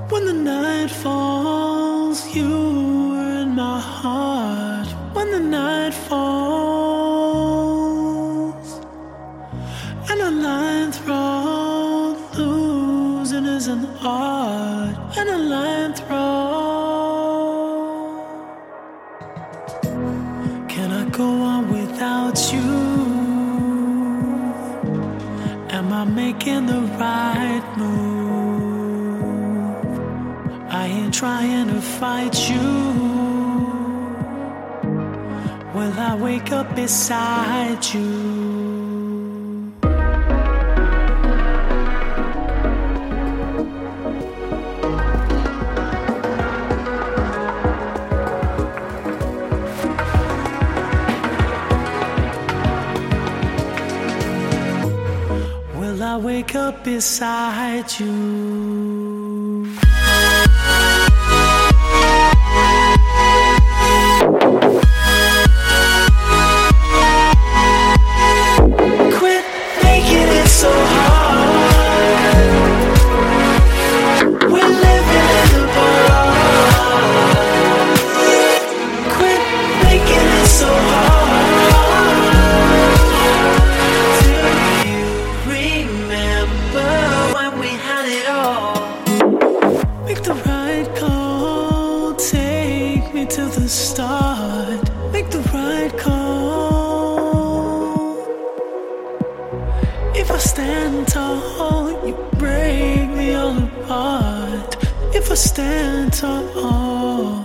When the night falls, you are in my heart. When the night falls, and a lion throat losing is an art. And a lion throat. Can I go on without you? Am I making the right move? I ain't trying to fight you. Will I wake up beside you? Will I wake up beside you? Quit making it so hard. We're living in the past. Quit making it so hard. Do you remember when we had it all? Make the right call, take me to the start. Make the right call. If I stand tall, you break me all apart. If I stand tall,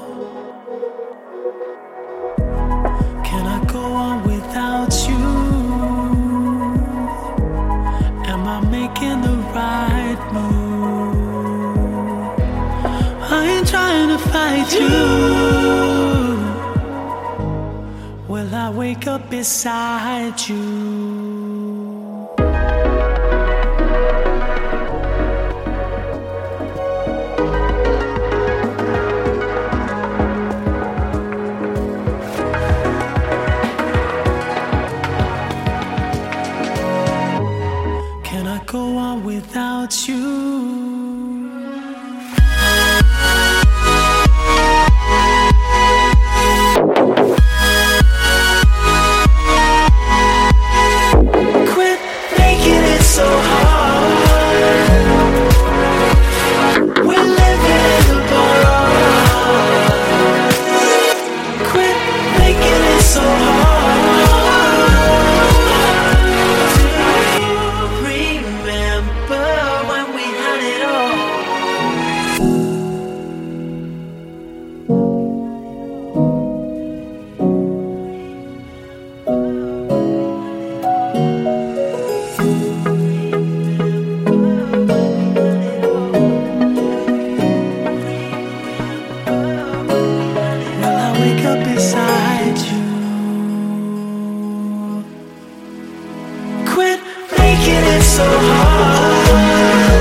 can I go on without you? Am I making the right move? I ain't trying to fight you. Will I wake up beside you? Can I go on without you? Quit making it so hard. We're living in the past. Quit making it so hard. Do you remember when we had it all? Will I wake up beside you? Quit making it so hard.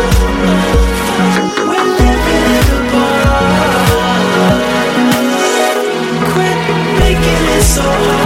We're living in the past. Quit making it so hard.